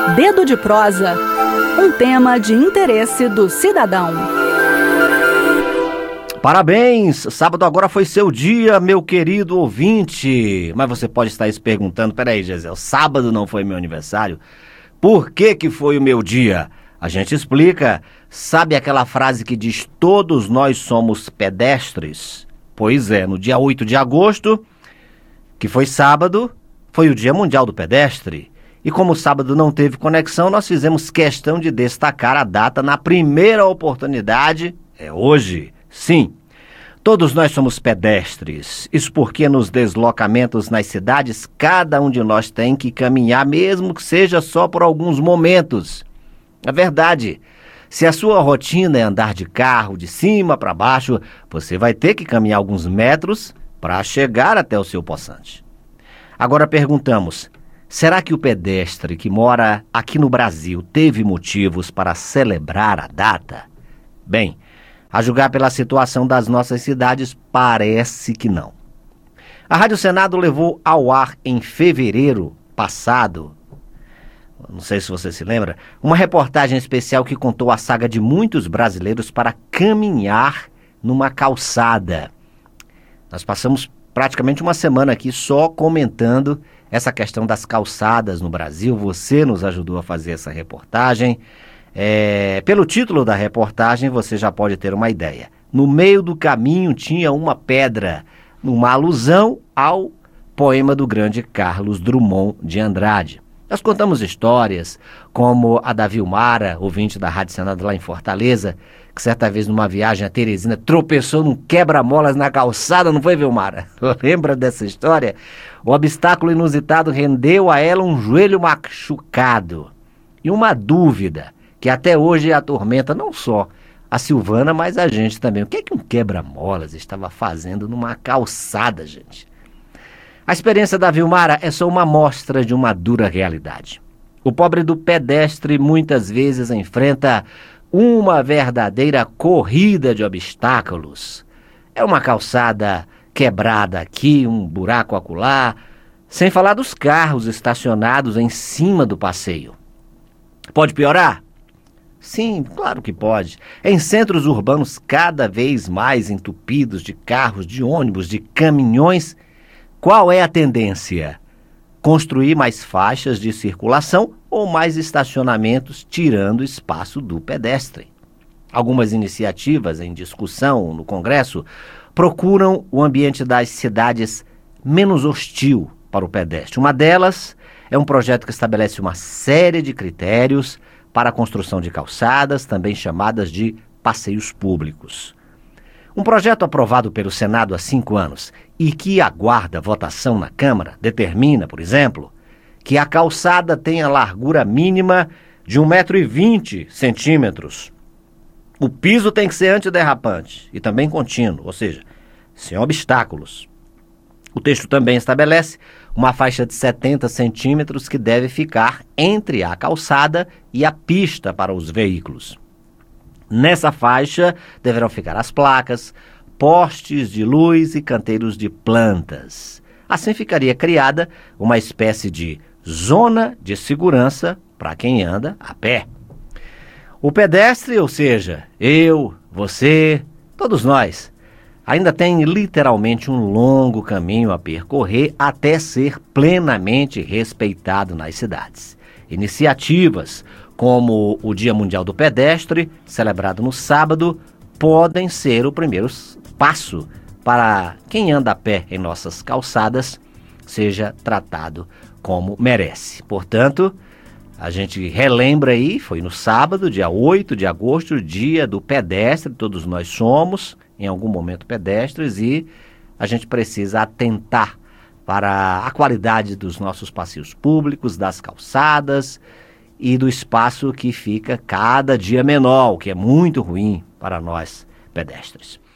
Dedo de prosa, um tema de interesse do cidadão. Parabéns! Sábado agora foi seu dia, meu querido ouvinte. Mas você pode estar se perguntando, peraí, Gisele, sábado não foi meu aniversário? Por que foi o meu dia? A gente explica. Sabe aquela frase que diz todos nós somos pedestres? Pois é, no dia 8 de agosto, que foi sábado, foi o Dia Mundial do Pedestre. E como o sábado não teve conexão, nós fizemos questão de destacar a data na primeira oportunidade, é hoje. Sim, todos nós somos pedestres. Isso porque nos deslocamentos nas cidades, cada um de nós tem que caminhar, mesmo que seja só por alguns momentos. É verdade. Se a sua rotina é andar de carro de cima para baixo, você vai ter que caminhar alguns metros para chegar até o seu possante. Agora perguntamos, será que o pedestre que mora aqui no Brasil teve motivos para celebrar a data? Bem, a julgar pela situação das nossas cidades, parece que não. A Rádio Senado levou ao ar em fevereiro passado, não sei se você se lembra, uma reportagem especial que contou a saga de muitos brasileiros para caminhar numa calçada. Nós passamos praticamente uma semana aqui só comentando essa questão das calçadas no Brasil. Você nos ajudou a fazer essa reportagem. Pelo título da reportagem você já pode ter uma ideia. No meio do caminho tinha uma pedra, numa alusão ao poema do grande Carlos Drummond de Andrade. Nós contamos histórias como a da Vilmara, ouvinte da Rádio Senado lá em Fortaleza, que certa vez numa viagem a Teresina tropeçou num quebra-molas na calçada, não foi, Vilmara? Lembra dessa história? O obstáculo inusitado rendeu a ela um joelho machucado. E uma dúvida que até hoje atormenta não só a Silvana, mas a gente também. O que é que um quebra-molas estava fazendo numa calçada, gente? A experiência da Vilmara é só uma amostra de uma dura realidade. O pobre do pedestre muitas vezes enfrenta uma verdadeira corrida de obstáculos. É uma calçada quebrada aqui, um buraco acolá, sem falar dos carros estacionados em cima do passeio. Pode piorar? Sim, claro que pode. Em centros urbanos cada vez mais entupidos de carros, de ônibus, de caminhões, qual é a tendência? Construir mais faixas de circulação ou mais estacionamentos, tirando espaço do pedestre. Algumas iniciativas em discussão no Congresso procuram o ambiente das cidades menos hostil para o pedestre. Uma delas é um projeto que estabelece uma série de critérios para a construção de calçadas, também chamadas de passeios públicos. Um projeto aprovado pelo Senado há 5 anos e que aguarda votação na Câmara determina, por exemplo, que a calçada tenha largura mínima de 1,20 m. O piso tem que ser antiderrapante e também contínuo, ou seja, sem obstáculos. O texto também estabelece uma faixa de 70 centímetros que deve ficar entre a calçada e a pista para os veículos. Nessa faixa deverão ficar as placas, postes de luz e canteiros de plantas. Assim ficaria criada uma espécie de zona de segurança para quem anda a pé. O pedestre, ou seja, eu, você, todos nós, ainda tem literalmente um longo caminho a percorrer até ser plenamente respeitado nas cidades. Iniciativas como o Dia Mundial do Pedestre, celebrado no sábado, podem ser o primeiro passo para quem anda a pé em nossas calçadas seja tratado como merece. Portanto, a gente relembra aí, foi no sábado, dia 8 de agosto, dia do pedestre, todos nós somos, em algum momento, pedestres, e a gente precisa atentar para a qualidade dos nossos passeios públicos, das calçadas e do espaço que fica cada dia menor, o que é muito ruim para nós pedestres.